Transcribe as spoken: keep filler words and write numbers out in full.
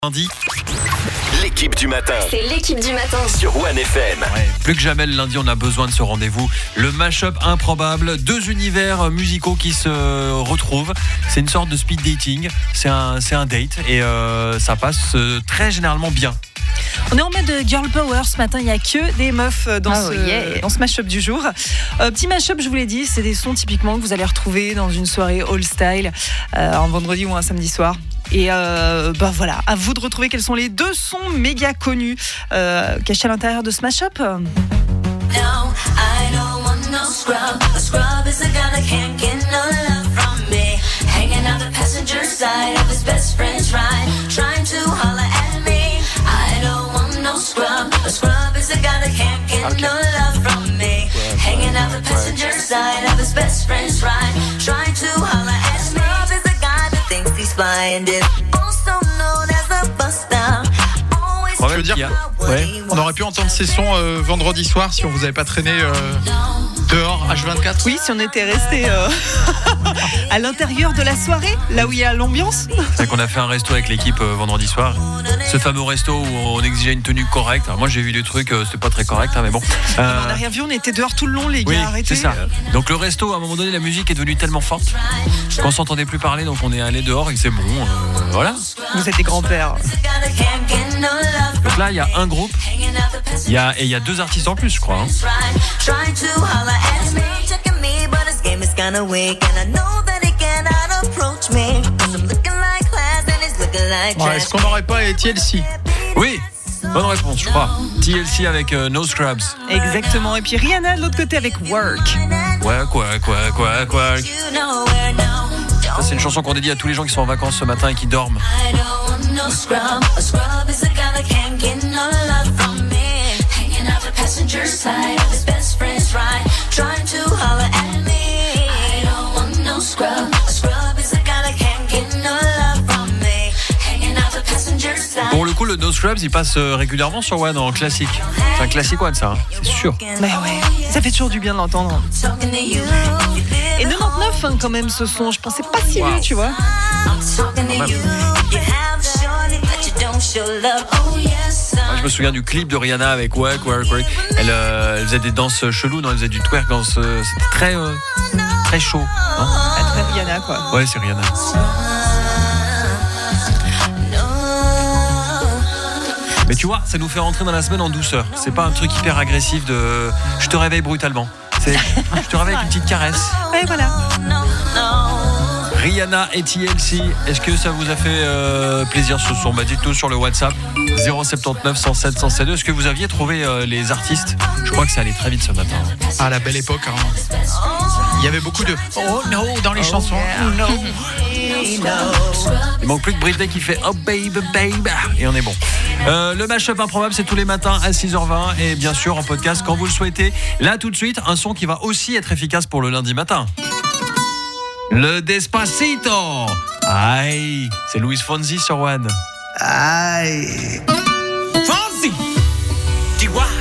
Lundi. L'équipe du matin. C'est l'équipe du matin. Sur One F M. Ouais, plus que jamais le lundi, on a besoin de ce rendez-vous. Le mash-up improbable, deux univers musicaux qui se retrouvent. C'est une sorte de speed dating. C'est un, c'est un date et euh, ça passe euh, très généralement bien. On est en mode girl power ce matin, il n'y a que des meufs dans, Oh ce, yeah. dans ce mash-up du jour. Euh, petit mash-up, je vous l'ai dit, c'est des sons typiquement que vous allez retrouver dans une soirée all style, euh, un vendredi ou un samedi soir. Et euh, bah voilà, à vous de retrouver quels sont les deux sons méga connus euh, cachés à l'intérieur de ce mash-up. No, I don't want no scrub. A scrub is a guy that can't get no love from me. Hanging out the passenger side of his best friend's ride, trying to holler at me. I don't want no scrub. A scrub is a guy that can't get Okay. no love from me. Hanging out the passenger side of his best friend's ride, trying to holler at me. Scrub is a guy that thinks he's flying this. Also known as a buster. Always Ouais, Je veux dire, il y a- ouais, on aurait pu entendre ces sons euh, vendredi soir si on vous avait pas traîné euh, dehors H vingt-quatre. Oui, si on était resté euh, à l'intérieur de la soirée, là où il y a l'ambiance. C'est qu'on a fait un resto avec l'équipe euh, vendredi soir. Ce fameux resto où on exigeait une tenue correcte. Alors moi j'ai vu des trucs, euh, c'était pas très correct, hein, mais bon. Euh, On n'a rien vu, on était dehors tout le long, les gars, oui, arrêtez. c'est ça. Donc le resto, à un moment donné, la musique est devenue tellement forte qu'on s'entendait plus parler, donc on est allé dehors et c'est bon. euh, voilà. Vous êtes des grands-pères. Donc là, il y a un groupe, il y a et il y a deux artistes en plus, je crois. hein. Ouais, est-ce qu'on n'aurait pas T L C? Oui, bonne réponse, je crois. T L C avec euh, No Scrubs. Exactement. Et puis Rihanna de l'autre côté avec Work. Ouais, quoi, quoi, quoi, quoi. Ça, c'est une chanson qu'on dédie à tous les gens qui sont en vacances ce matin et qui dorment. I don't want no scrub. A scrub is a guy that can't get no love from me. Hanging out the passenger side of his best friend's ride, trying to holler at me. I don't want no scrub. A scrub is a guy that can't get no love from me. Hanging out the passenger side. Pour le coup, le No Scrubs, il passe euh, régulièrement sur One en classique. C'est un classique One, ça, hein, c'est sûr. Bah ouais, ça fait toujours du bien de l'entendre. Talking to you. Et quatre-vingt-dix-neuf hein, quand même ce son, je pensais pas si vieux, tu vois. I'm talking to you. You have a shorty that you don't show love. Oh yes, Moi, je me souviens du clip de Rihanna avec Work, Work, Work. Elle, euh, elle faisait des danses cheloues, non, elle faisait du twerk dans ce... C'était très, euh, très chaud. hein. À très Rihanna, quoi. Ouais, c'est Rihanna. Mais tu vois, ça nous fait rentrer dans la semaine en douceur. C'est pas un truc hyper agressif de je te réveille brutalement. C'est je te réveille avec une petite caresse. Ouais, voilà. no, no. Rihanna et T L C, est-ce que ça vous a fait euh, plaisir ce son? Bah dites-nous sur le WhatsApp zéro sept neuf, cent sept, cent sept. Est-ce que vous aviez trouvé euh, les artistes? Je crois que ça allait très vite ce matin. À la belle époque, hein. Il y avait beaucoup de oh no dans les chansons. no. Il manque plus que Britney qui fait oh baby baby et on est bon. Euh, le mashup improbable, c'est tous les matins à six heures vingt et bien sûr en podcast quand vous le souhaitez. Là tout de suite, un son qui va aussi être efficace pour le lundi matin. Le Despacito. Aïe, c'est Luis Fonsi sur One. Ay. Fonzie. D Y.